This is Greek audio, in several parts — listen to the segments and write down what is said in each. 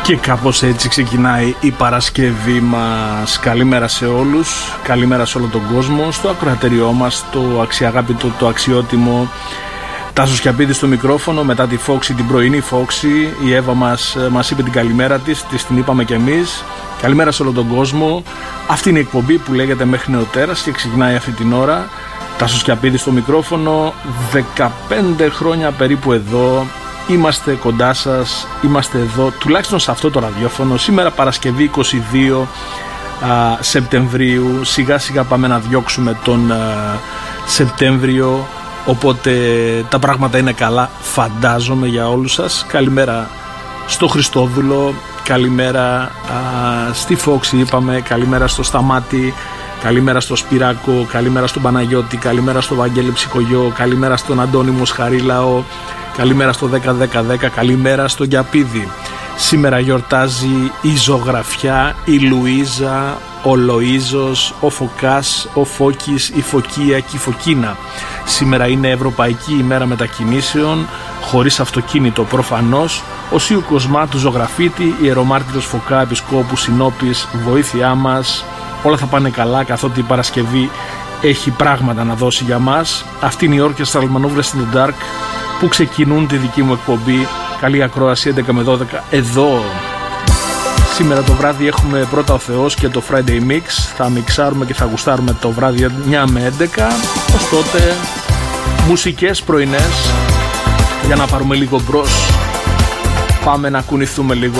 Και κάπως έτσι ξεκινάει η Παρασκευή μας. Καλημέρα σε όλους, καλημέρα σε όλο τον κόσμο, στο ακροατήριό μας, το αξιαγάπητο, το αξιότιμο Τάσος Κιαπίδης στο μικρόφωνο. Μετά τη Φόξη, την πρωινή Φόξη, η Εύα μας είπε την καλημέρα της, την είπαμε κι εμείς. Καλημέρα σε όλο τον κόσμο. Αυτή είναι η εκπομπή που λέγεται Μέχρι Νεοτέρας και ξεκινάει αυτή την ώρα. Τάσος Κιαπίδης στο μικρόφωνο, 15 χρόνια περίπου εδώ. Είμαστε κοντά σας, είμαστε εδώ, τουλάχιστον σε αυτό το ραδιόφωνο. Σήμερα Παρασκευή 22 Σεπτεμβρίου. Σιγά σιγά πάμε να διώξουμε τον Σεπτέμβριο. Οπότε τα πράγματα είναι καλά, φαντάζομαι, για όλους σας. Καλημέρα στο Χριστόδουλο, καλημέρα στη Φόξη είπαμε, καλημέρα στο Σταμάτη, καλημέρα στο Σπυράκο, καλημέρα στον Παναγιώτη, καλημέρα στο Βαγγέλη Ψικογιό, καλημέρα στον Αντώνη Μοσχαρίλαο, καλημέρα στο 10-10-10, καλημέρα στον Κιαπίδη. Σήμερα γιορτάζει η Ζωγραφιά, η Λουίζα, ο Λοΐζος, ο Φωκάς, ο Φώκης, η Φωκία και η Φωκίνα. Σήμερα είναι Ευρωπαϊκή ημέρα μετακινήσεων, χωρίς αυτοκίνητο προφανώς. Ο Σίου Κοσμάτου Ζωγραφίτη, Ιερομάρτυρος Φωκά, Επισκόπου Συνόπης, βοήθειά μας. Όλα θα πάνε καλά, καθότι η Παρασκευή έχει πράγματα να δώσει για μας. Αυτή είναι η Orchestral Manoeuvres in the Dark που ξεκινούν τη δική μου εκπομπή. Καλή ακρόαση 11 με 12 εδώ. Σήμερα το βράδυ έχουμε πρώτα ο Θεός και το Friday Mix. Θα μιξάρουμε και θα γουστάρουμε το βράδυ 9 με 11. Ως τότε μουσικές πρωινές για να πάρουμε λίγο μπρος. Πάμε να κουνηθούμε λίγο.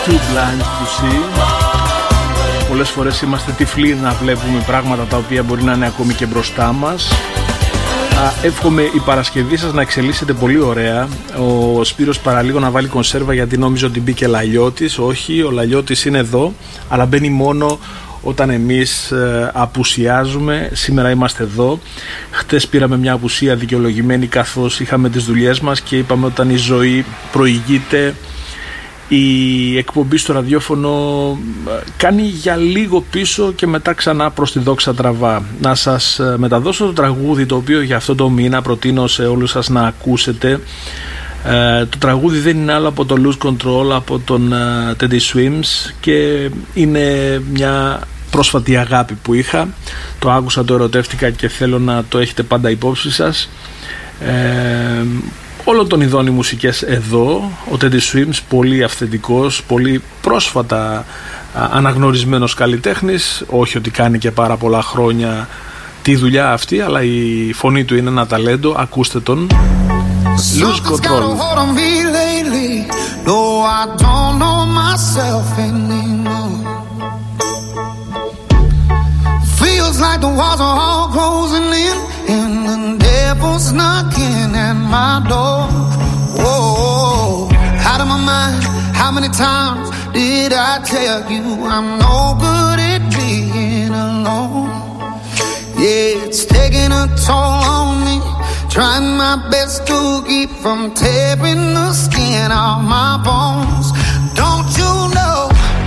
Blind to see. Πολλές φορές είμαστε τυφλοί να βλέπουμε πράγματα τα οποία μπορεί να είναι ακόμη και μπροστά μας. Εύχομαι η Παρασκευή σας να εξελίσσεται πολύ ωραία. Ο Σπύρος παραλίγο να βάλει κονσέρβα γιατί νόμιζε ότι μπήκε Λαλιώτης. Όχι, ο Λαλιώτης είναι εδώ, αλλά μπαίνει μόνο όταν εμείς απουσιάζουμε. Σήμερα είμαστε εδώ. Χτες πήραμε μια απουσία δικαιολογημένη καθώς είχαμε τις δουλειές μας και είπαμε όταν η ζωή προηγείται, η εκπομπή στο ραδιόφωνο κάνει για λίγο πίσω και μετά ξανά προς τη δόξα τραβά. Να σας μεταδώσω το τραγούδι το οποίο για αυτό το μήνα προτείνω σε όλους σας να ακούσετε. Το τραγούδι δεν είναι άλλο από το Lose Control, από τον Teddy Swims, και είναι μια πρόσφατη αγάπη που είχα. Το άκουσα, το ερωτεύτηκα και θέλω να το έχετε πάντα υπόψη σας. Όλων των ειδών οι μουσικές εδώ. Ο Teddy Swims, πολύ αυθεντικός, πολύ πρόσφατα αναγνωρισμένος καλλιτέχνης. Όχι ότι κάνει και πάρα πολλά χρόνια τη δουλειά αυτή, αλλά η φωνή του είναι ένα ταλέντο. Ακούστε τον. Lose Control. Feels like the walls are all closing in and the devil's knocking at my door. Whoa, out of my mind. How many times did I tell you I'm no good at being alone? Yeah, it's taking a toll on me. Trying my best to keep from tearing the skin off my bones. Don't you know?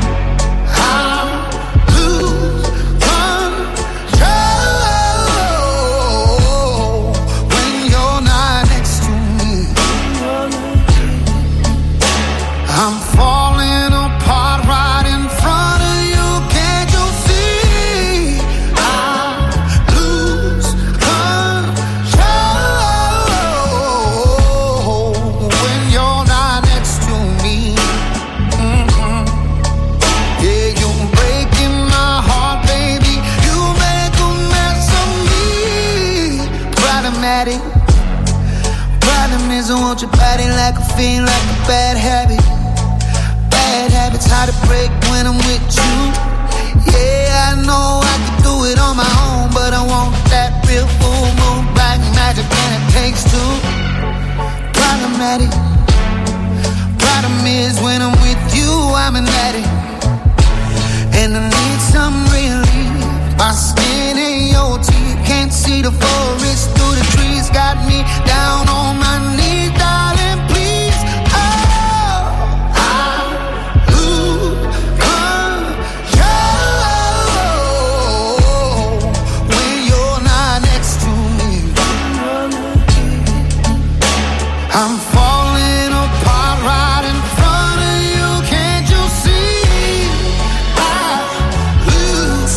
I'm falling apart right in front of you. Can't you see? I lose control when you're not next to me. Mm-hmm. Yeah, you're breaking my heart, baby. You make a mess of me. Problematic. Problem is I want your body like a fiend, like a bad habit. Bad habits hard to break when I'm with you. Yeah, I know I can do it on my own, but I want that real full moon black magic, and it takes two. Problematic. Problem is when I'm with you, I'm an addict, and I need some relief. My skin ain't your teeth, can't see the forest through the trees. Got me down on my knees, darling, please. I'm falling apart right in front of you. Can't you see? I lose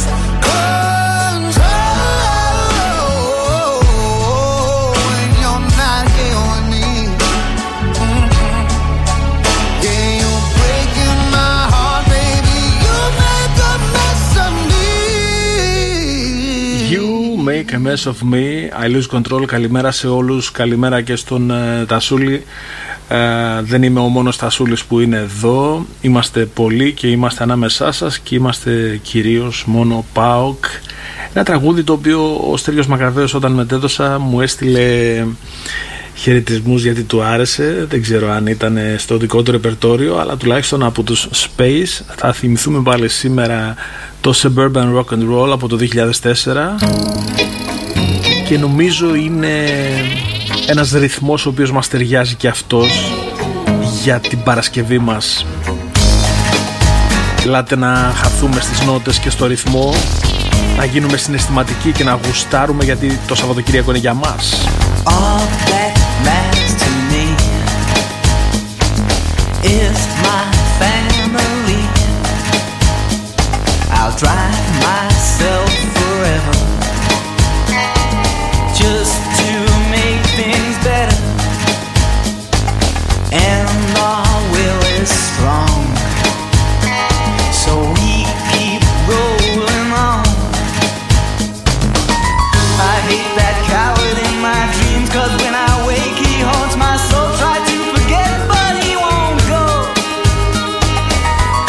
control when you're not here with me. Mm-hmm. Yeah, you're breaking my heart, baby. You make a mess of me. You make a mess of me. I lose control. Καλημέρα σε όλους. Καλημέρα και στον Τασούλη. Δεν είμαι ο μόνος Τασούλης που είναι εδώ. Είμαστε πολλοί και είμαστε ανάμεσά σας και είμαστε κυρίως μόνο ΠΑΟΚ. Ένα τραγούδι το οποίο ο Στέλιος Μακαβαίος όταν μετέδωσα μου έστειλε χαιρετισμούς γιατί του άρεσε. Δεν ξέρω αν ήταν στο δικό του ρεπερτόριο, αλλά τουλάχιστον από τους Space θα θυμηθούμε πάλι σήμερα το Suburban Rock and Roll από το 2004, και νομίζω είναι ένας ρυθμός ο οποίος μας ταιριάζει και αυτός για την Παρασκευή μας. Ελάτε να χαθούμε στις νότες και στο ρυθμό, να γίνουμε συναισθηματικοί και να γουστάρουμε, γιατί το Σαββατοκύριακο είναι για μας. All that matters to me is my family. I'll drive myself forever just to make things better, and our will is strong, so we keep rolling on. I hate that coward in my dreams, 'cause when I wake he haunts my soul. Try to forget but he won't go.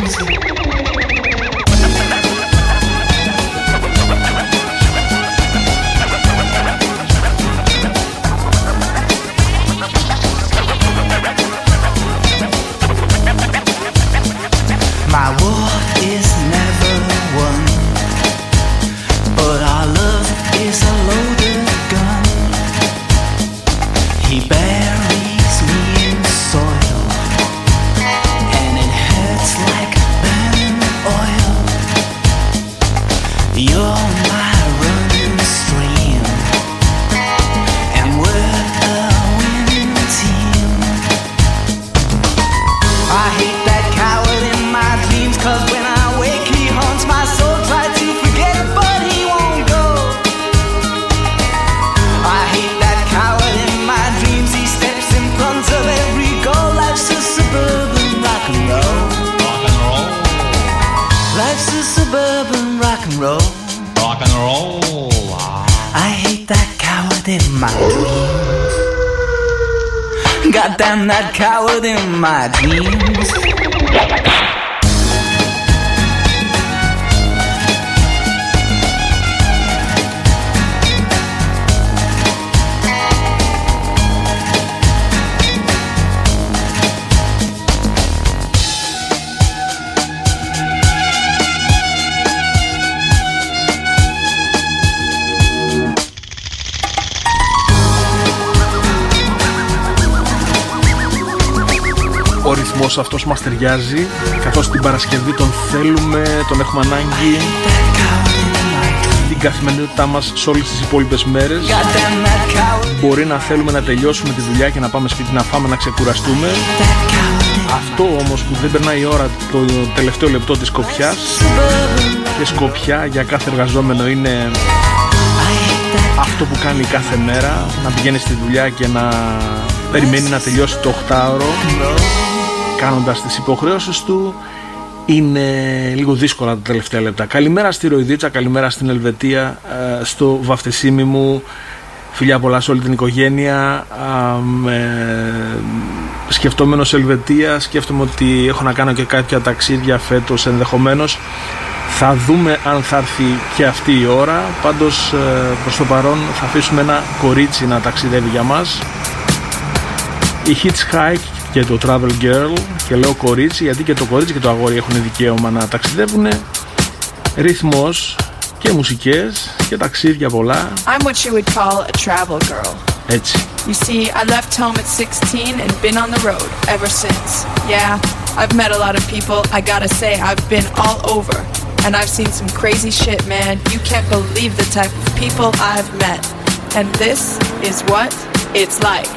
My war is never won, but our love is a loaded gun. He buries me in soil, and it hurts like burning oil. You're my running stream, and we're the winning team. I hate that coward in my dreams, 'cause when I wake he haunts my soul. Try to forget but he won't go. I hate that coward in my dreams. He steps in front of every goal. Life's a suburban rock and roll. Rock and roll. Life's a suburban rock and roll. Rock and roll. I hate that coward in my dreams. Goddamn that coward in my dreams. Ο ρυθμός αυτός μας ταιριάζει, καθώς την Παρασκευή τον θέλουμε, τον έχουμε ανάγκη την καθημερινότητά μας σε όλες τις υπόλοιπες μέρες. Μπορεί να θέλουμε να τελειώσουμε τη δουλειά και να πάμε σπίτι να φάμε, να ξεκουραστούμε. Αυτό όμως που δεν περνάει η ώρα, το τελευταίο λεπτό της σκοπιάς, και σκοπιά για κάθε εργαζόμενο είναι αυτό που κάνει κάθε μέρα, να πηγαίνει στη δουλειά και να περιμένει να τελειώσει το 8ωρο κάνοντας τις υποχρεώσεις του. Είναι λίγο δύσκολα τα τελευταία λεπτά. Καλημέρα στη Ροϊδίτσα, καλημέρα στην Ελβετία, στο βαφτισίμι μου. Φιλιά πολλά σε όλη την οικογένεια. Σκεφτόμενος Ελβετία, σκέφτομαι ότι έχω να κάνω και κάποια ταξίδια φέτος ενδεχομένως. Θα δούμε αν θα έρθει και αυτή η ώρα. Πάντως προς το παρόν θα αφήσουμε ένα κορίτσι να ταξιδεύει για μας. Η Hitchhike και το Travel Girl, και λέω κορίτσι γιατί και το κορίτσι και το αγόρι έχουν δικαίωμα να ταξιδεύουν. Ρυθμός και μουσικές και ταξίδια πολλά. I'm what you would call a travel girl. Έτσι. You see, I left home at 16 and been on the road ever since. Yeah, I've met a lot of people. I gotta say, I've been all over. And I've seen some crazy shit, man. You can't believe the type of people I've met. And this is what it's like.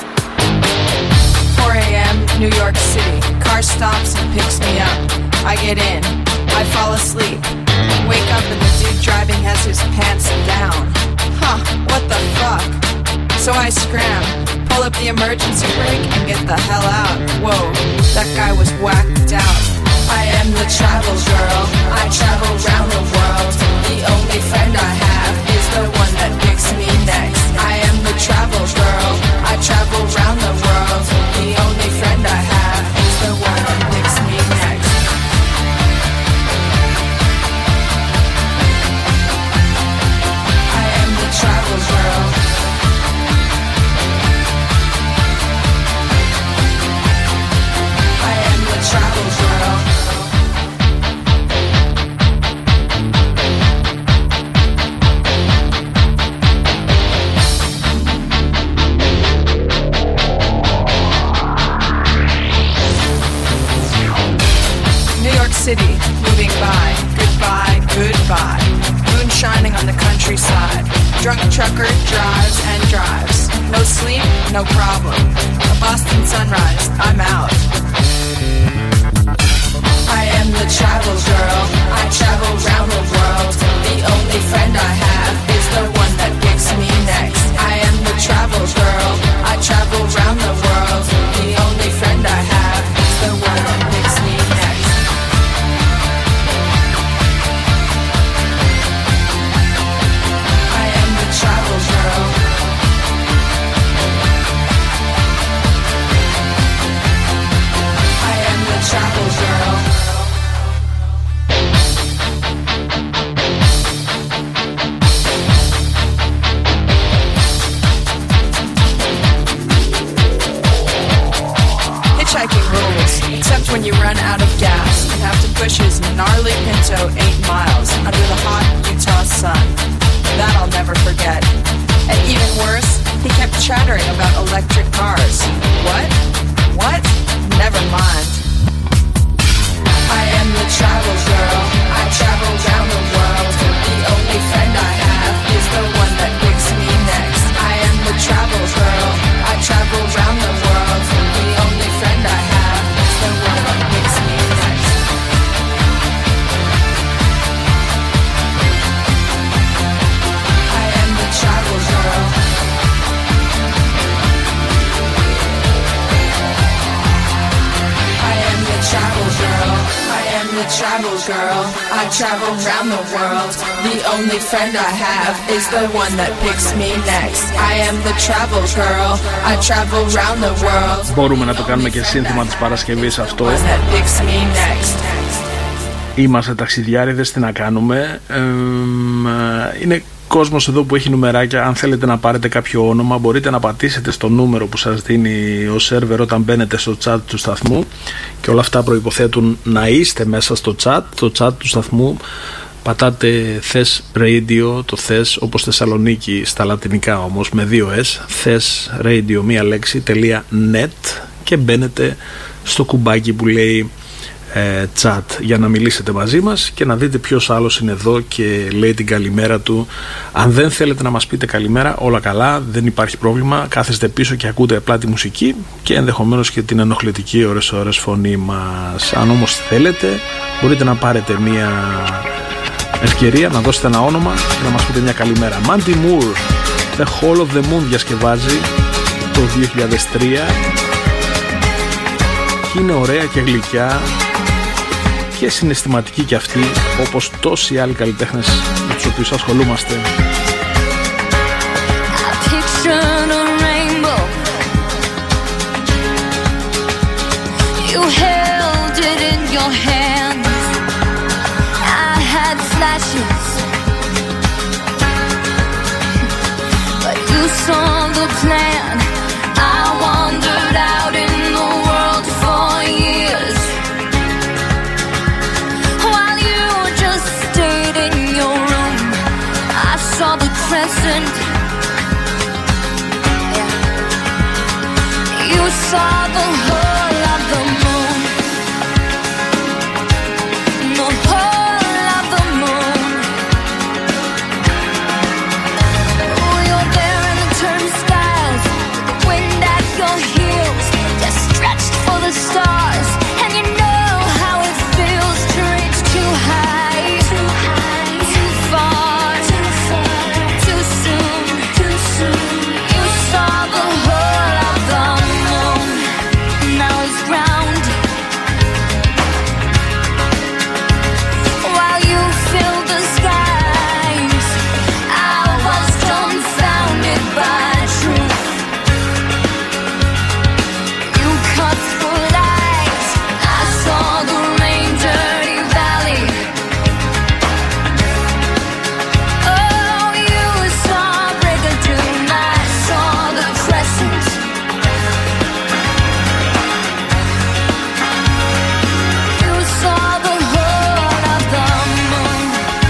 4 a.m. New York City. Car stops and picks me up. I get in. I fall asleep. Wake up and the dude driving has his pants down. Huh, what the fuck? So I scram, pull up the emergency brake and get the hell out. Whoa, that guy was whacked out. I am the travel girl. I travel round the world. The only friend I have is the one that picks me next. I am the travel girl. I travel round the world. The only friend I have is the one that picks me next. I am the travel girl. I am the travel girl. City, moving by, goodbye, goodbye. Moon shining on the countryside. Drunk trucker drives and drives. No sleep, no problem. A Boston sunrise, I'm out. I am the travel girl. I travel round the world. The only friend I have is the one that picks me next. I am the travel girl. I travel round the world. The only friend I have is the one that picks me next. Travel girl. I am the travel girl. you run out of gas and have to push his gnarly Pinto 8 miles under the hot Utah sun. That I'll never forget. And even worse, he kept chattering about electric cars. What? Never mind. I am the travel girl. I travel around the world. The only friend I have is the one that picks me next. I am the travel girl. I travel around the world. The only friend I have is the one that picks me next. I am the travel girl. I am the travel girl. I am the travel girl. I travel round the world. The only friend I have is the one that picks me next. I am the travel girl. I travel round the world. Μπορούμε να το κάνουμε και σύνθημα της Παρασκευής αυτό. That picks me next. Είμαστε ταξιδιάριδες, τι να κάνουμε. Είναι κόσμος εδώ που έχει νουμεράκια. Αν θέλετε να πάρετε κάποιο όνομα, μπορείτε να πατήσετε στο νούμερο που σας δίνει ο σερβερ όταν μπαίνετε στο chat του σταθμού, και όλα αυτά προϋποθέτουν να είστε μέσα στο chat. Το chat του σταθμού πατάτε θες radio, το θες όπως Θεσσαλονίκη στα λατινικά όμως με 2 S, θες radio μία λέξη .net, και μπαίνετε στο κουμπάκι που λέει chat για να μιλήσετε μαζί μας και να δείτε ποιος άλλος είναι εδώ και λέει την καλημέρα του. Αν δεν θέλετε να μας πείτε καλημέρα, όλα καλά, δεν υπάρχει πρόβλημα, κάθεστε πίσω και ακούτε απλά τη μουσική και ενδεχομένως και την ενοχλητική ώρες φωνή μας. Αν όμως θέλετε, μπορείτε να πάρετε μια ευκαιρία να δώσετε ένα όνομα και να μας πείτε μια καλημέρα. Mandy Moore, The Hall of the Moon διασκευάζει το 2003 και είναι ωραία και γλυκιά και συναισθηματική κι αυτή, όπως τόσοι άλλοι καλλιτέχνες με τους οποίους ασχολούμαστε. You saw the whole of the moon, the whole of the moon. Oh, you're there in the turnstiles, the wind at your heels, just stretched for the stars, and you know how it feels to reach too high, too far, too soon. You saw the whole of the moon. Now it's round, while you filled the skies. I was dumbfounded by truth. You cut through lights. I saw the rain-dirty valley. Oh, you saw Brigadoon. I saw the crescent. You saw the whole of the moon.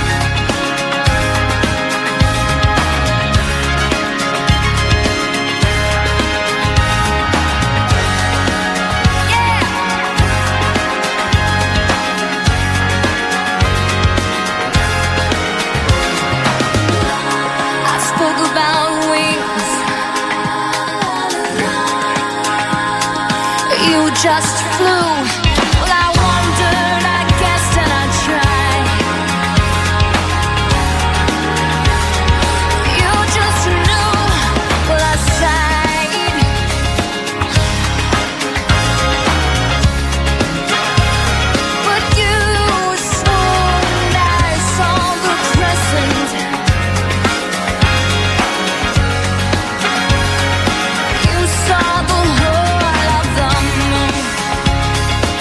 I spoke about wings. You just flew. Well, I wondered, I guessed, and I tried. You just knew. Well, I sighed. But you swooned. I saw the crescent. You saw the whole of the moon.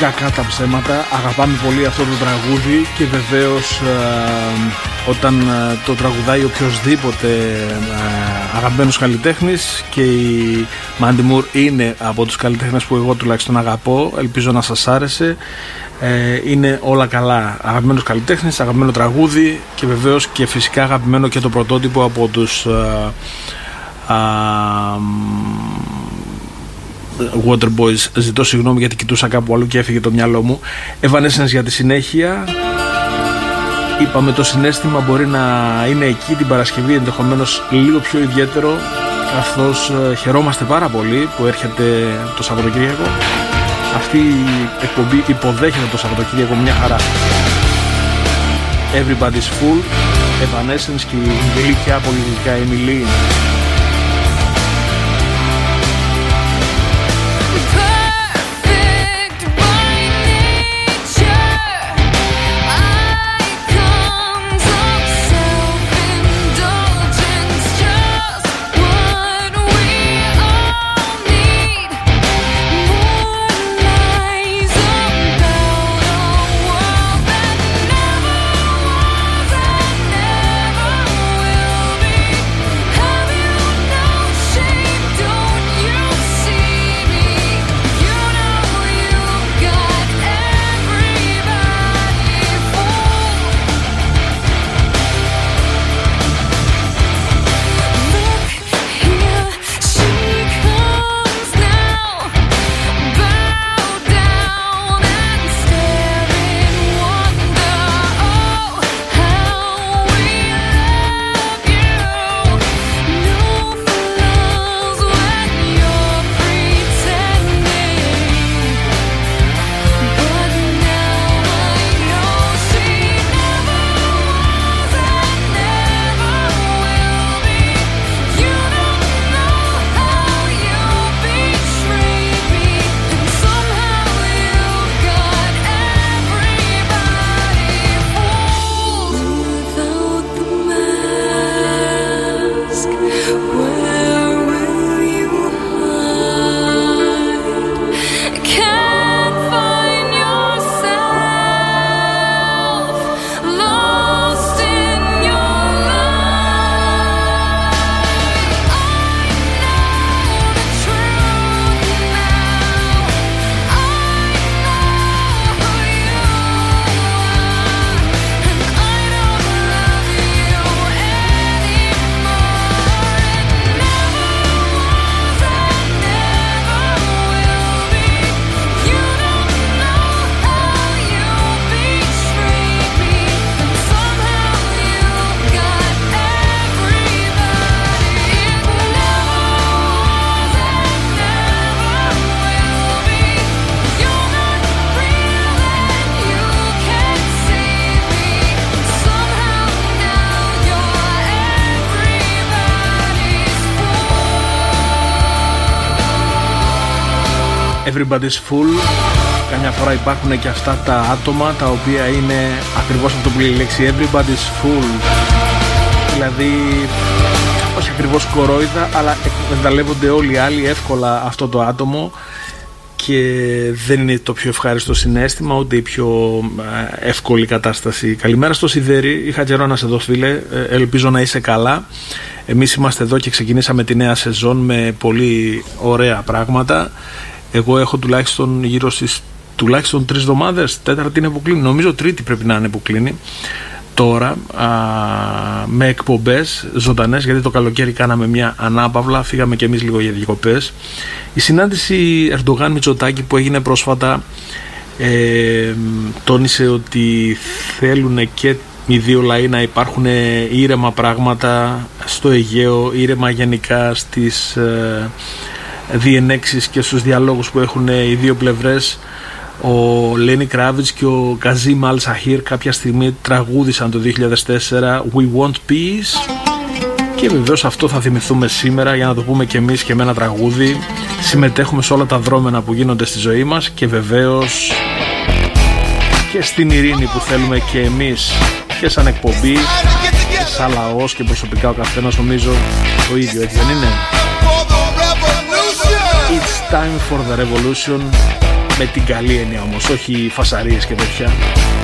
κακά τα ψέματα, αγαπάμε πολύ αυτό το τραγούδι και βεβαίως όταν το τραγουδάει οποιοσδήποτε αγαπημένος καλλιτέχνης, και η Mandy Moore είναι από τους καλλιτέχνες που εγώ τουλάχιστον αγαπώ, ελπίζω να σας άρεσε. Είναι όλα καλά. Αγαπημένος καλλιτέχνης, αγαπημένο τραγούδι και βεβαίως και φυσικά αγαπημένο και το πρωτότυπο από τους Waterboys. Ζητώ συγγνώμη γιατί κοιτούσα κάπου αλλού και έφυγε το μυαλό μου. Evanescence για τη συνέχεια. Είπαμε το συναίσθημα μπορεί να είναι εκεί την Παρασκευή, ενδεχομένως λίγο πιο ιδιαίτερο, καθώς χαιρόμαστε πάρα πολύ που έρχεται το Σαββατοκύριακο. Αυτή η εκπομπή υποδέχεται το Σαββατοκύριακο μια χαρά. Everybody's Full, Evanescence και η γλυκιά πολιτικά Emily. Everybody's Full. Καμιά φορά υπάρχουν και αυτά τα άτομα τα οποία είναι ακριβώς αυτό που λέει η λέξη Everybody's Full. Δηλαδή όχι ακριβώς κορόιδα, αλλά εκμεταλλεύονται όλοι οι άλλοι εύκολα αυτό το άτομο και δεν είναι το πιο ευχάριστο συναίσθημα ούτε η πιο εύκολη κατάσταση. Καλημέρα στο Σιδέρι, είχα καιρό να σε δω φίλε, ελπίζω να είσαι καλά. Εμείς είμαστε εδώ και ξεκινήσαμε τη νέα σεζόν με πολύ ωραία πράγματα. Εγώ έχω τουλάχιστον γύρω στις τουλάχιστον 3 εβδομάδες, τέταρτη είναι που κλείνει, νομίζω τρίτη πρέπει να είναι που κλείνει τώρα, με εκπομπές ζωντανές, γιατί το καλοκαίρι κάναμε μια ανάπαυλα, φύγαμε και εμείς λίγο για διακοπές. Η συνάντηση Ερντογάν Μητσοτάκη που έγινε πρόσφατα τόνισε ότι θέλουν και οι δύο λαοί να υπάρχουν ήρεμα πράγματα στο Αιγαίο, ήρεμα γενικά στις διενέξεις και στους διαλόγους που έχουν οι δύο πλευρές. Ο Λένι Κράβιτς και ο Καζίμ Αλ Σαχίρ κάποια στιγμή τραγούδησαν το 2004 We Want Peace και βεβαίως αυτό θα θυμηθούμε σήμερα για να το πούμε και εμείς και με ένα τραγούδι. Συμμετέχουμε σε όλα τα δρόμενα που γίνονται στη ζωή μας και βεβαίως και στην ειρήνη που θέλουμε και εμείς και σαν εκπομπή και σαν λαός και προσωπικά ο καθένας, νομίζω το ίδιο, έτσι δεν είναι? It's time for the revolution. με την καλή έννοια όμως, όχι φασαρίες και τέτοια.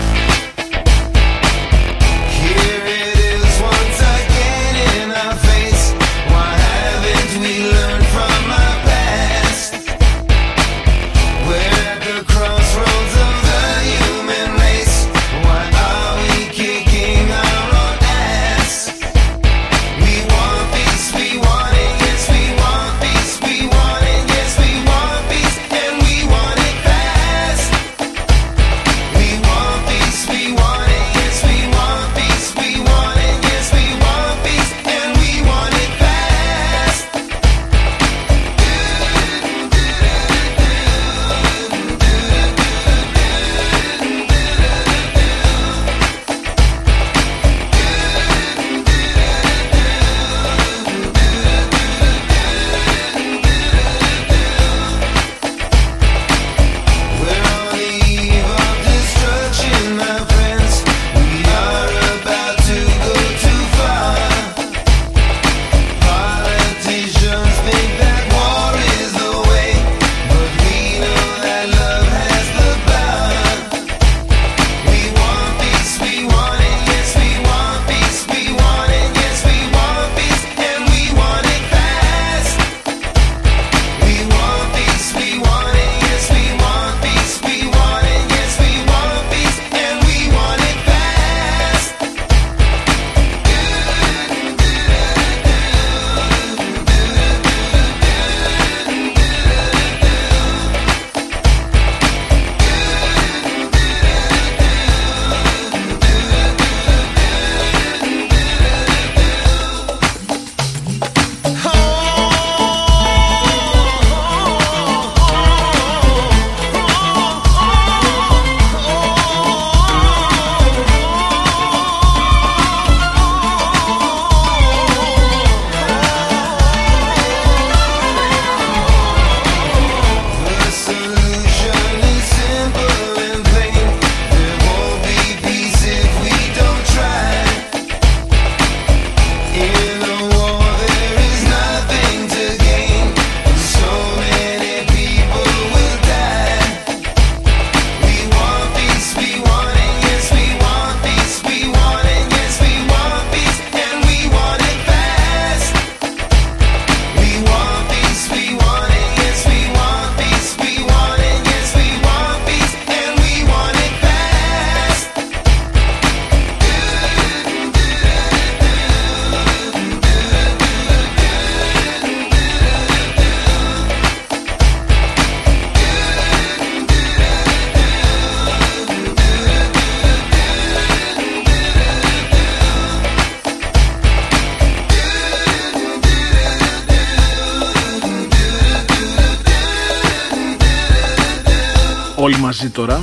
Όλοι μαζί τώρα.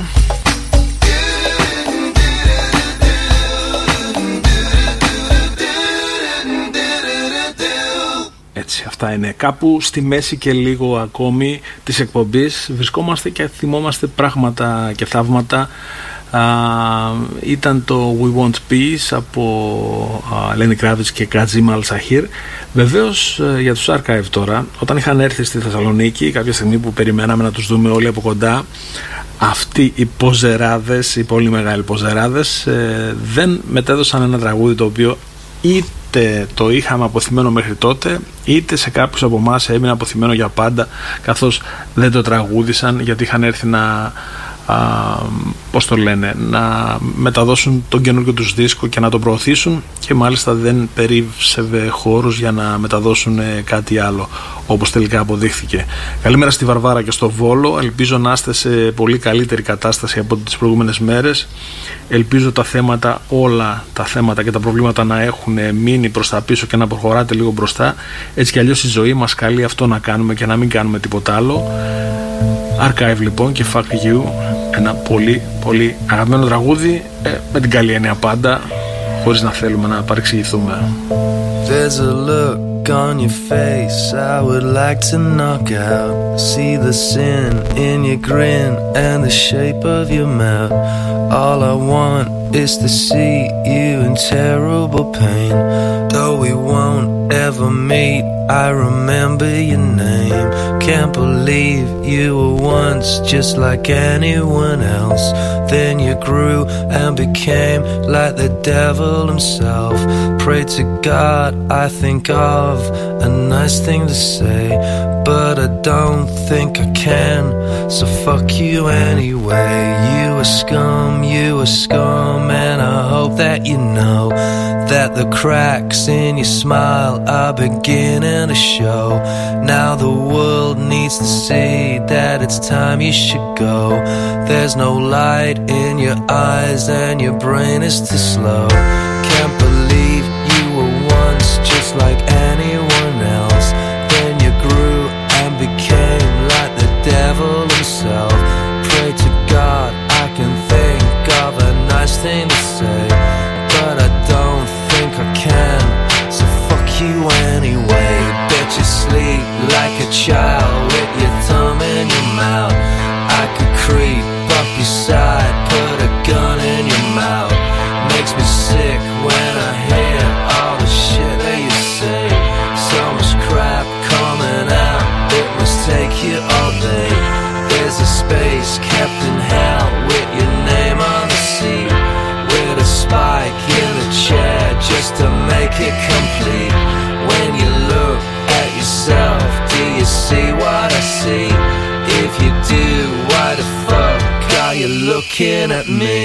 Έτσι, αυτά είναι κάπου στη μέση και λίγο ακόμη της εκπομπής. Βρισκόμαστε και θυμόμαστε πράγματα και θαύματα. Ήταν το We Want Peace από Lenny Kravitz και Kazim Al-Shahir. Βεβαίως για τους Archive τώρα, όταν είχαν έρθει στη Θεσσαλονίκη κάποια στιγμή που περιμέναμε να τους δούμε όλοι από κοντά, αυτοί οι ποζεράδες, οι πολύ μεγάλοι ποζεράδες, δεν μετέδωσαν ένα τραγούδι το οποίο είτε το είχαμε αποθυμένο μέχρι τότε, είτε σε κάποιους από εμάς έμεινε αποθυμένο για πάντα, καθώς δεν το τραγούδισαν γιατί είχαν έρθει να πώς το λένε, να μεταδώσουν τον καινούργιο τους δίσκο και να το προωθήσουν, και μάλιστα δεν περίψευε χώρους για να μεταδώσουν κάτι άλλο, όπως τελικά αποδείχθηκε. Καλημέρα στη Βαρβάρα και στο Βόλο. Ελπίζω να είστε σε πολύ καλύτερη κατάσταση από τις προηγούμενες μέρες. Ελπίζω τα θέματα, όλα τα θέματα και τα προβλήματα να έχουν μείνει προς τα πίσω και να προχωράτε λίγο μπροστά. Έτσι κι αλλιώς η ζωή μας καλεί αυτό να κάνουμε και να μην κάνουμε τίποτα άλλο. Archive λοιπόν και Fuck You, ένα πολύ πολύ αγαπημένο τραγούδι, με την καλή έννοια πάντα, χωρίς να θέλουμε να παρεξηγηθούμε. There's a look on your face I would like to knock out. See the sin in your grin and the shape of your mouth. All I want is to see you in terrible pain. Though we won't ever meet, I remember your name. Can't believe you were once just like anyone else. Then you grew and became like the devil himself. Pray to God, I think of a nice thing to say, but I don't think I can, so fuck you anyway. You are scum, and I hope that you know that the cracks in your smile are beginning to show. Now the world needs to see that it's time you should go. There's no light in your eyes and your brain is too slow. Can't believe you were once just like anyone else. Then you grew and became like the devil himself. Pray to God I can think of a nice thing to say, but I don't think I can, so fuck you anyway. Bet you sleep like a child with your thumb in your mouth. I could creep up your side, put a gun in your mouth. Makes me sick when I hear all the shit that you say. So much crap coming out, it must take you all day. There's a space kept in hell with your name on the seat, with a spike in the chair just to make it complete. When you look at yourself, do you see what I see? If you do, why the fuck are you looking at me?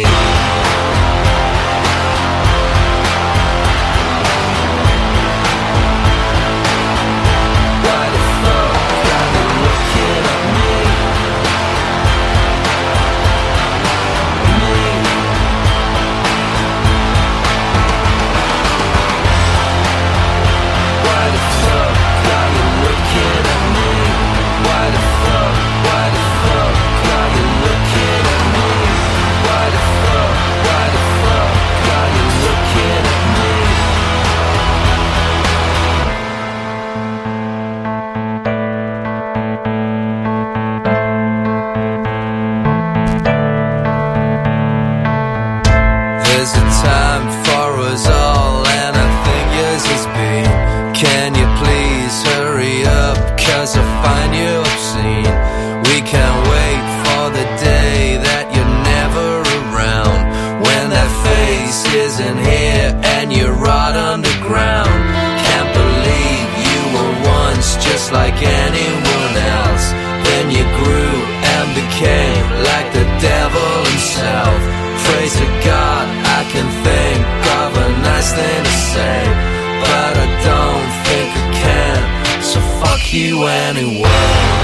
Like anyone else, then you grew and became like the devil himself. Pray to God I can think of a nice thing to say, but I don't think I can, so fuck you anyway.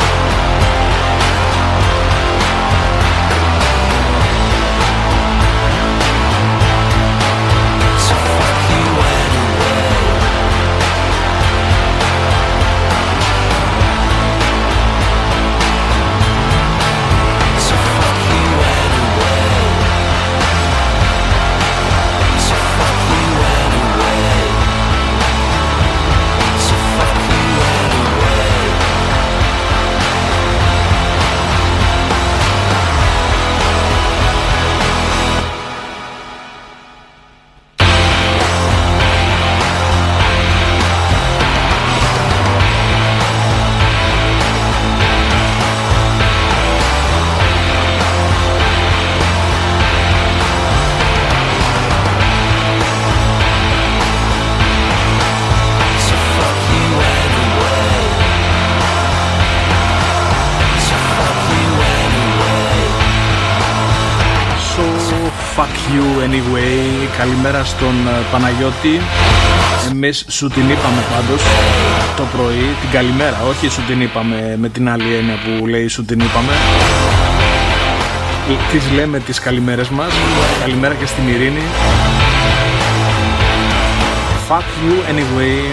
Anyway, καλημέρα στον Παναγιώτη. Εμείς σου την είπαμε πάντως το πρωί, την καλημέρα, όχι σου την είπαμε με την άλλη έννοια που λέει σου την είπαμε. Τις λέμε τις καλημέρες μας. Καλημέρα και στην Ειρήνη. Fuck you anyway.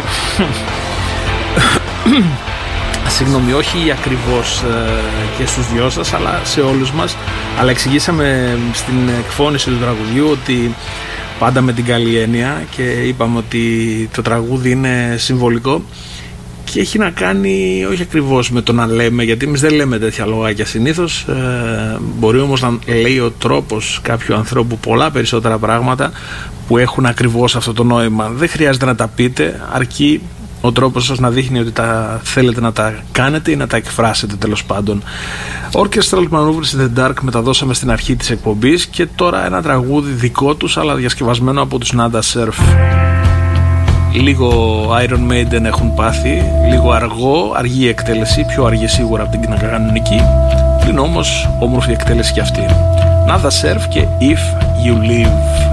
Συγγνώμη, όχι ακριβώς και στους δυο σας, αλλά σε όλους μας. Αλλά εξηγήσαμε στην εκφώνηση του τραγουδιού ότι πάντα με την καλή έννοια, και είπαμε ότι το τραγούδι είναι συμβολικό και έχει να κάνει όχι ακριβώς με το να λέμε, γιατί εμείς δεν λέμε τέτοια λόγια συνήθως. Μπορεί όμως να λέει ο τρόπος κάποιου ανθρώπου πολλά περισσότερα πράγματα που έχουν ακριβώς αυτό το νόημα. Δεν χρειάζεται να τα πείτε, αρκεί ο τρόπος σας να δείχνει ότι τα θέλετε να τα κάνετε ή να τα εκφράσετε, τέλος πάντων. Orchestral Maneuvers in the Dark μεταδώσαμε στην αρχή της εκπομπής, και τώρα ένα τραγούδι δικό τους αλλά διασκευασμένο από τους Nada Surf. Λίγο Iron Maiden έχουν πάθει, λίγο αργή εκτέλεση, πιο αργή σίγουρα από την κανονική, πλην όμως όμορφη εκτέλεση κι αυτή. Nada Surf και If You Live.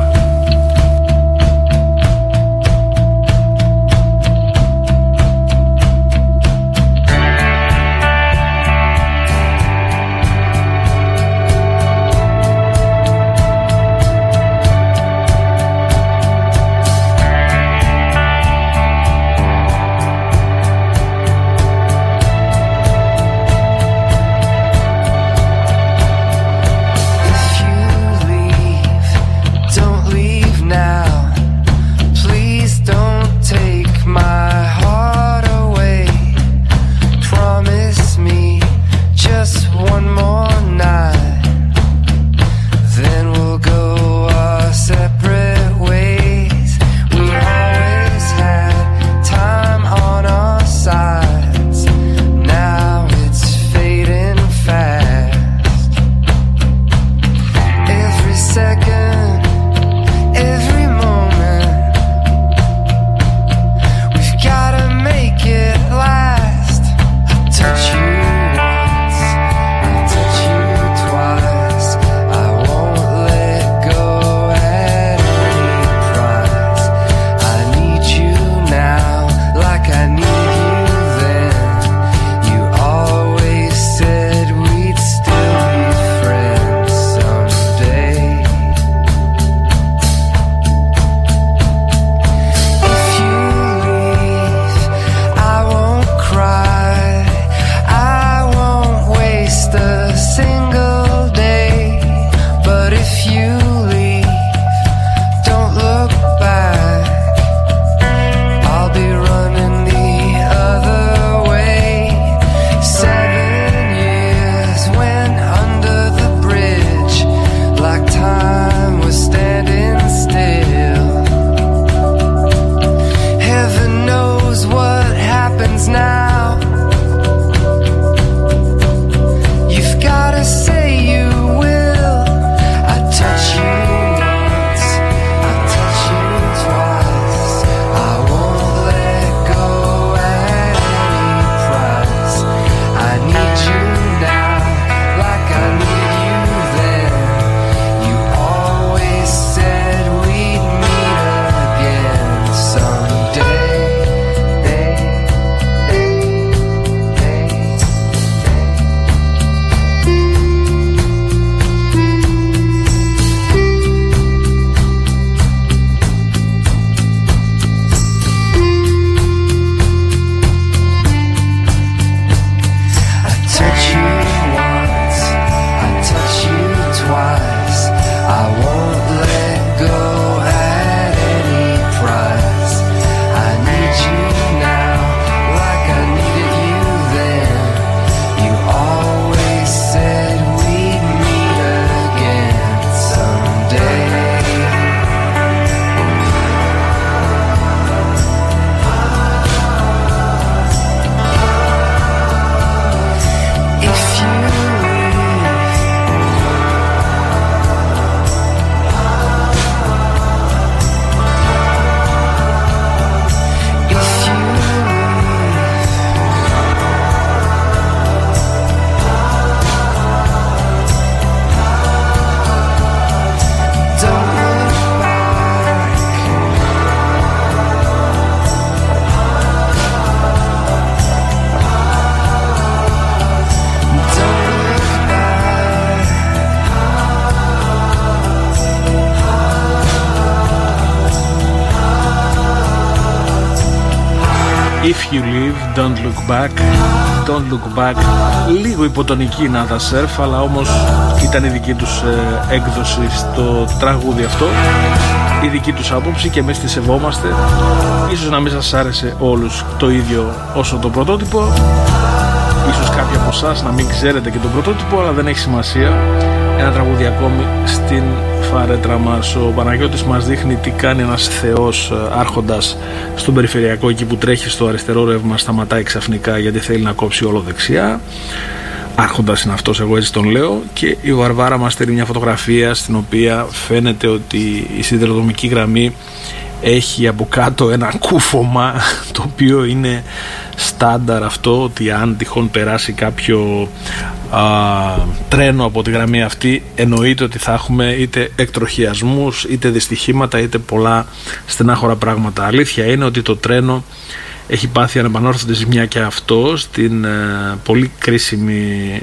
If You Live, Don't Look Back. Don't Look Back, λίγο υποτονική Nada Surf, αλλά όμως ήταν η δική τους έκδοση στο τραγούδι αυτό, η δική τους άποψη και εμείς τη σεβόμαστε. Ίσως να μην σας άρεσε όλους το ίδιο όσο το πρωτότυπο, ίσως κάποιοι από εσάς να μην ξέρετε και το πρωτότυπο, αλλά δεν έχει σημασία. Ένα τραγούδι ακόμη στην φαρέτρα μας. Ο Παναγιώτης μας δείχνει τι κάνει ένας θεός άρχοντας στον περιφερειακό, εκεί που τρέχει στο αριστερό ρεύμα, σταματάει ξαφνικά γιατί θέλει να κόψει όλο δεξιά. Άρχοντας είναι αυτός, εγώ έτσι τον λέω. Και η Βαρβάρα μας στέλνει μια φωτογραφία στην οποία φαίνεται ότι η σιδηροδρομική γραμμή έχει από κάτω ένα κούφωμα, το οποίο είναι στάνταρ αυτό, ότι αν τυχόν περάσει κάποιο τρένο από τη γραμμή αυτή, εννοείται ότι θα έχουμε είτε εκτροχιασμούς, είτε δυστυχήματα, είτε πολλά στενάχωρα πράγματα. Αλήθεια είναι ότι το τρένο έχει πάθει ανεπανόρθωτη ζημιά και αυτό στην πολύ κρίσιμη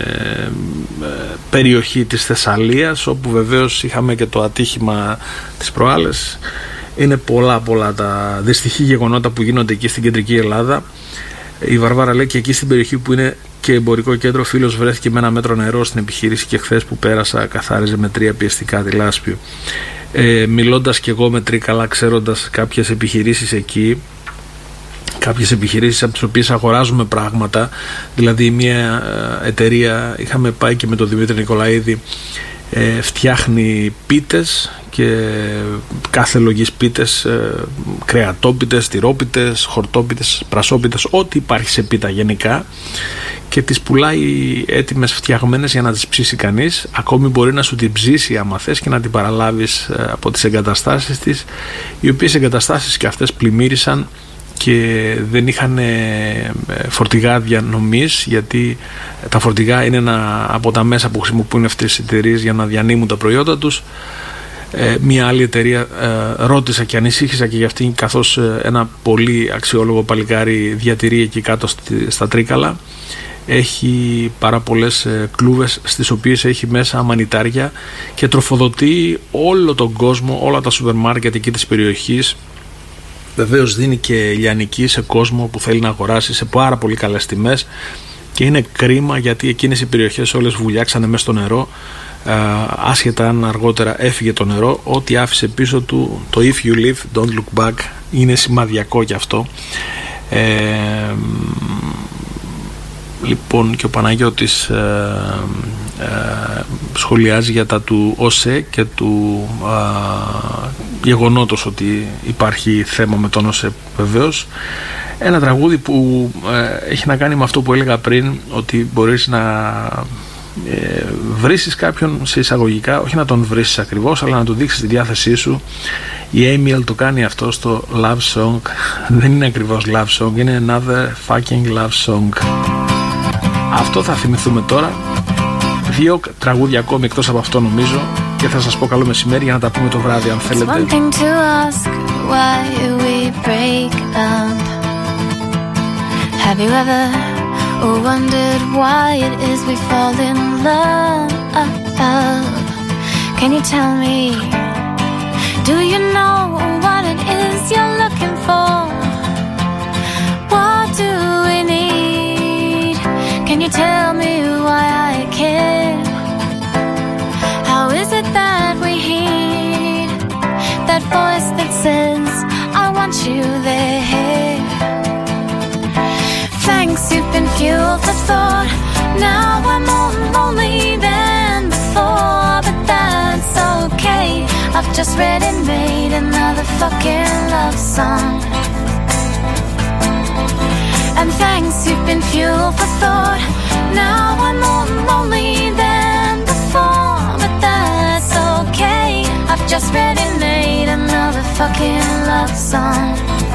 περιοχή της Θεσσαλίας, όπου βεβαίως είχαμε και το ατύχημα της προάλλες. Είναι πολλά τα δυστυχή γεγονότα που γίνονται εκεί στην κεντρική Ελλάδα. Η Βαρβάρα λέει και εκεί στην περιοχή που είναι και εμπορικό κέντρο, φίλος βρέθηκε με 1 μέτρο νερό στην επιχείρηση και χθες που πέρασα καθάριζε με 3 πιεστικά τη Λάσπιο. Μιλώντας και εγώ με Τρίκαλα, ξέροντας κάποιες επιχειρήσεις εκεί, κάποιες επιχειρήσεις από τις οποίες αγοράζουμε πράγματα, δηλαδή μια εταιρεία, είχαμε πάει και με τον Δημήτρη Νικολαίδη, φτιάχνει πίτες και κάθε λογής πίτες, κρεατόπιτες, τυρόπιτες, χορτόπιτες, πρασόπιτες, ό,τι υπάρχει σε πίτα γενικά, και τις πουλάει έτοιμες φτιαγμένες για να τις ψήσει κανείς. Ακόμη μπορεί να σου την ψήσει άμα θες και να την παραλάβεις από τις εγκαταστάσεις της, οι οποίες εγκαταστάσεις και αυτές πλημμύρισαν και δεν είχαν φορτηγά διανομής, γιατί τα φορτηγά είναι ένα από τα μέσα που χρησιμοποιούν αυτές οι εταιρείες για να διανύμουν τα προϊόντα τους. Μια άλλη εταιρεία ρώτησα και ανησύχησα και για αυτήν, καθώς ένα πολύ αξιόλογο παλικάρι διατηρεί εκεί κάτω στα Τρίκαλα. Έχει πάρα πολλές κλούβες στις οποίες έχει μέσα μανιτάρια και τροφοδοτεί όλο τον κόσμο, όλα τα σούπερ μάρκετ εκεί της περιοχής. Βεβαίως δίνει και λιανική σε κόσμο που θέλει να αγοράσει σε πάρα πολύ καλές τιμές, και είναι κρίμα γιατί εκείνες οι περιοχές όλες βουλιάξανε μέσα στο νερό, άσχετα αν αργότερα έφυγε το νερό. Ό,τι άφησε πίσω του το If you live, don't look back, είναι σημαδιακό κι αυτό. Λοιπόν, και ο Παναγιώτης σχολιάζει για τα του ΟΣΕ και του γεγονότος ότι υπάρχει θέμα με τον ΟΣΕ βεβαίως. Ένα τραγούδι που έχει να κάνει με αυτό που έλεγα πριν, ότι μπορείς να βρίσεις κάποιον σε εισαγωγικά, όχι να τον βρίσεις ακριβώς, αλλά να του δείξεις τη διάθεσή σου. Η Amy το κάνει αυτό στο Love Song. Δεν είναι ακριβώς Love Song, είναι Another Fucking Love Song. Αυτό θα θυμηθούμε τώρα. 2 τραγούδια ακόμη εκτός από αυτό νομίζω, και θα σας πω καλό μεσημέρι για να τα πούμε το βράδυ αν θέλετε. It's one thing to ask why we break up. Have you ever wondered why it is we fall in love? Can you tell me? Do you know what it is you're looking for? What do we need? Can you tell me why I care? How is it that we heed that voice that says I want you there? Thanks, you've been fuel for thought. Now I'm more lonely than before, but that's okay. I've just read and made another fucking love song. And thanks, you've been fuel for thought. Now I'm more lonely than before, but that's okay. I've just read and made another fucking love song.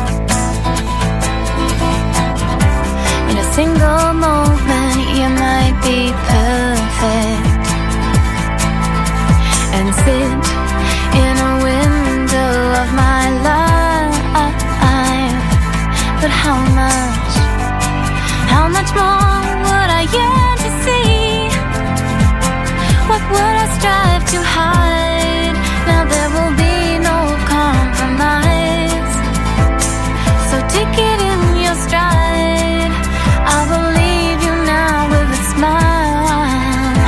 In a single moment you might be perfect and sit in a window of my life, but how much more would I yearn to see? What would I strive to hide? Now there will be no compromise, so take it in your stride. I will leave you now with a smile.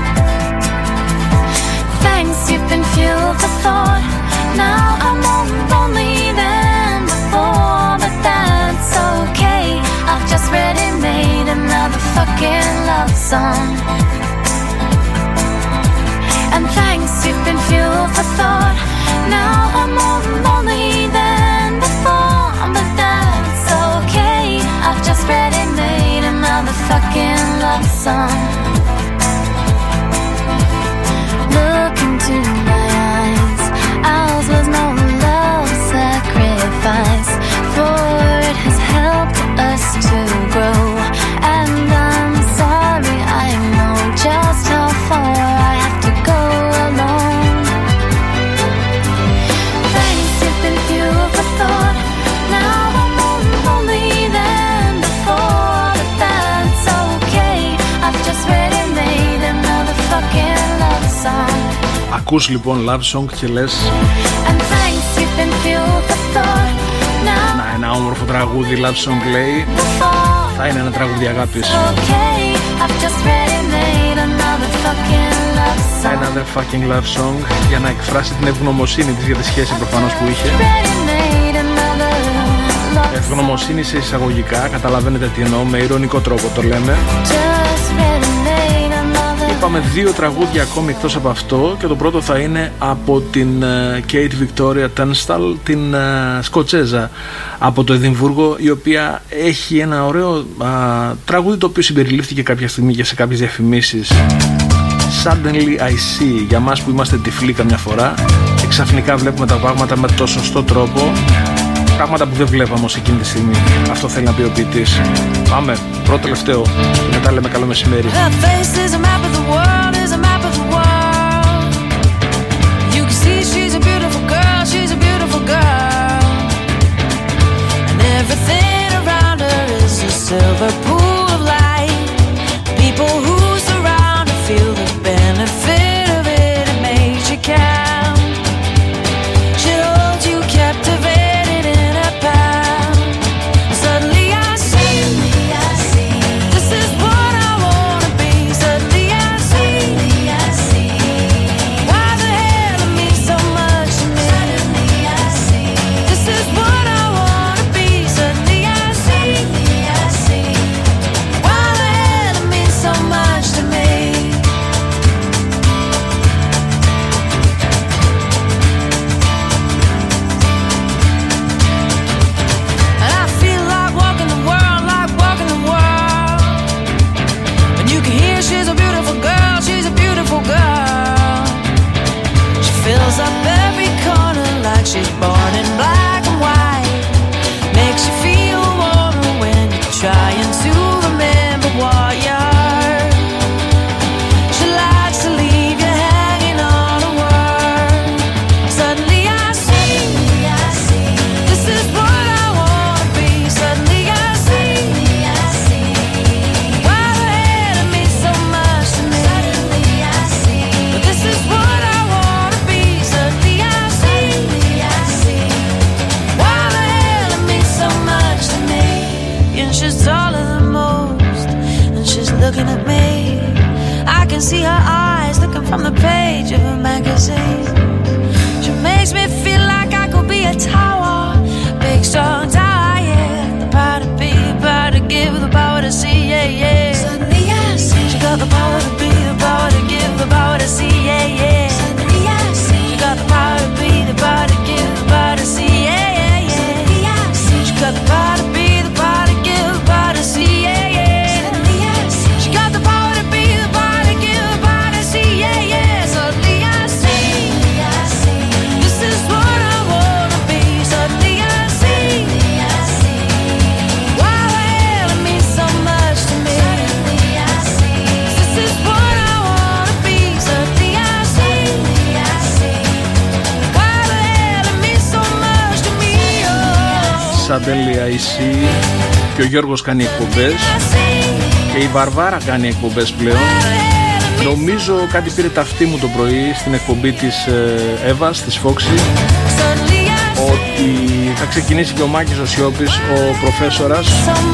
Thanks, you've been fuel for thought. Now I'm more lonely than before, but that's okay. I've just read and made another fucking love song. Ακούς λοιπόν love song και λες να, ένα όμορφο τραγούδι love song λέει θα είναι ένα τραγούδι αγάπης. Another fucking love song για να εκφράσει την ευγνωμοσύνη της για τη σχέση προφανώς που είχε. Ευγνωμοσύνη σε εισαγωγικά, καταλαβαίνετε τι εννοώ, με ειρωνικό τρόπο το λέμε. Είπαμε 2 τραγούδια ακόμη εκτός από αυτό και το πρώτο θα είναι από την Kate Victoria Tunstall, την Σκοτσέζα από το Εδιμβούργο, η οποία έχει ένα ωραίο τραγούδι το οποίο συμπεριλήφθηκε κάποια στιγμή και σε κάποιες διαφημίσεις. Suddenly I see, για μας που είμαστε τυφλοί καμιά φορά και ξαφνικά βλέπουμε τα πράγματα με το σωστό τρόπο, πράγματα που δεν βλέπαμε όμως εκείνη τη στιγμή. Αυτό θέλει να πει ο ποιητής. Πάμε, πρώτο τελευταίο και μετά λέμε καλό μεσημέρι. Feel the benefit of it, it makes you count. She holds you captivated in a pound. Suddenly I see, this is what I wanna be. Suddenly I see, why the hell it means so much to me. Suddenly I see, this is what I wanna be. Suddenly I see, why the hell it means so much to me. She's a beautiful girl, she's a beautiful girl. She fills up every corner like she's born in black and white. Makes you feel warmer when you're trying to remember what you heard. She likes to leave you hanging on a word. Suddenly I see, this is what I wanna be. Suddenly I see, why the hell it means so much to me. Suddenly I see, but this is what I wanna be. Suddenly I see, why the hell it means so much to me. And she's taller than most, and she's looking at me. I can see her eyes looking from the page of a magazine. She makes me feel like I could be a tower, big strong tower, yeah. The power to be, the power to give, the power to see, yeah, yeah. Suddenly I see, she got the power to be, the power to give, the power to see, yeah, yeah. Suddenly I see, she got the power to be, the power to give, the power to see, yeah, yeah, yeah. Suddenly I see, she got the power to be, the power to give, the power to see, yeah, yeah. Suddenly I see, she got the power to be, the power to give, the power to see, yeah, yeah. Suddenly I see, this is what I wanna be. Suddenly I see, why the hell it means so much to me. Suddenly I see, this is what I wanna be. Suddenly I see, why the hell it means so much to me. Oh. Suddenly I see. Και ο Γιώργος κάνει εκπομπές και η Βαρβάρα κάνει εκπομπές πλέον. Νομίζω κάτι πήρε ταυτί μου το πρωί στην εκπομπή της Εύας, της Φόξη, ότι θα ξεκινήσει και ο Μάκης ο Σιώπης, ο προφέσορας.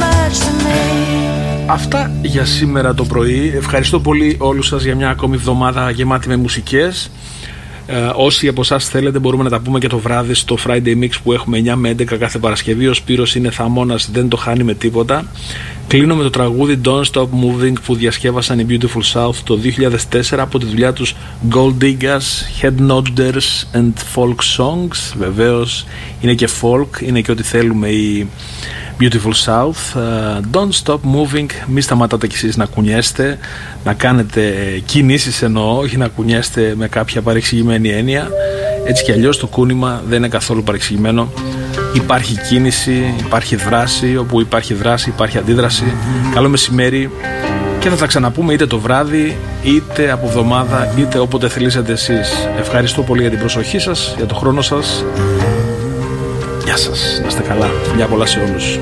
Αυτά για σήμερα το πρωί. Ευχαριστώ πολύ όλους σας για μια ακόμη εβδομάδα γεμάτη με μουσικές. Όσοι από εσάς θέλετε μπορούμε να τα πούμε και το βράδυ στο Friday Mix που έχουμε 9 με 11 κάθε Παρασκευή. Ο Σπύρος είναι θαμώνας, δεν το χάνει με τίποτα. Κλείνω με το τραγούδι Don't Stop Moving που διασκεύασαν οι Beautiful South το 2004 από τη δουλειά τους Gold Diggers, Head Nodders and Folk Songs. Βεβαίως είναι και folk, είναι και ό,τι θέλουμε οι Beautiful South. Don't Stop Moving. Μη σταματάτε κι εσείς να κουνιέστε, να κάνετε κινήσεις εννοώ, όχι να κουνιέστε με κάποια παρεξηγημένη έννοια. Έτσι κι αλλιώς το κούνημα δεν είναι καθόλου παρεξηγημένο. Υπάρχει κίνηση, υπάρχει δράση. Όπου υπάρχει δράση υπάρχει αντίδραση. Καλό μεσημέρι και θα τα ξαναπούμε είτε το βράδυ είτε από εβδομάδα είτε όποτε θελήσετε εσείς. Ευχαριστώ πολύ για την προσοχή σας, για το χρόνο σας. Γεια σας, να είστε καλά. Φιλιά πολλά σε όλους.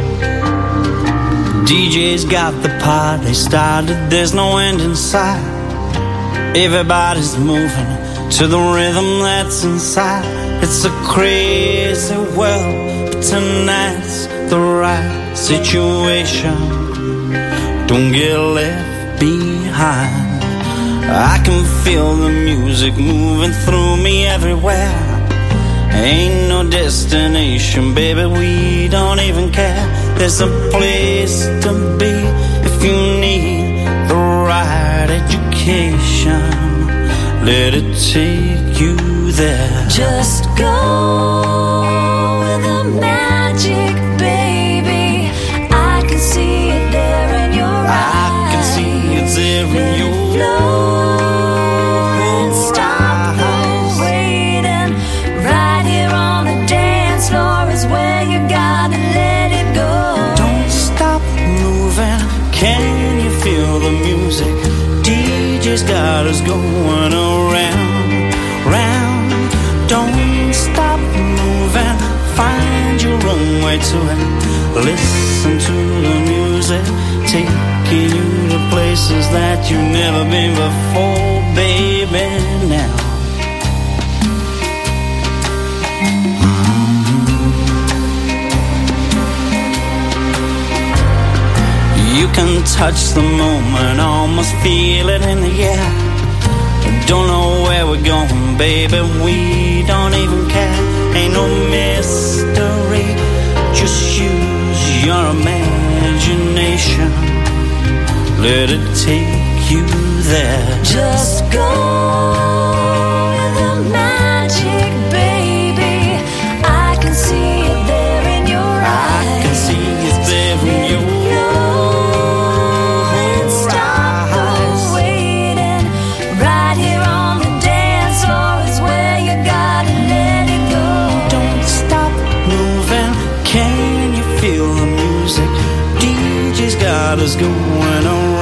DJ's got the party started, there's no end in sight. Everybody's moving, to the rhythm that's inside. It's a crazy world, but tonight's the right situation. Don't get left behind. I can feel the music moving through me everywhere. Ain't no destination, baby, we don't even care. There's a place to be if you need the right education. Let it take you there. Just go with the magic, baby. I can see it there in your eyes. I can see it there in your flow and stop the waiting. Right here on the dance floor is where you gotta let it go. Don't stop moving. Can you feel the music? DJ's got us going around, round. Don't stop moving. Find your own way to it. Listen to the music, taking you to places that you've never been before, baby. Now you can touch the moment, almost feel it in the air. Don't know where we're going, baby, we don't even care. Ain't no mystery, just use your imagination. Let it take you there. Just go with the magic, baby. I can see it there in your eyes. I can see it there in your got us going on.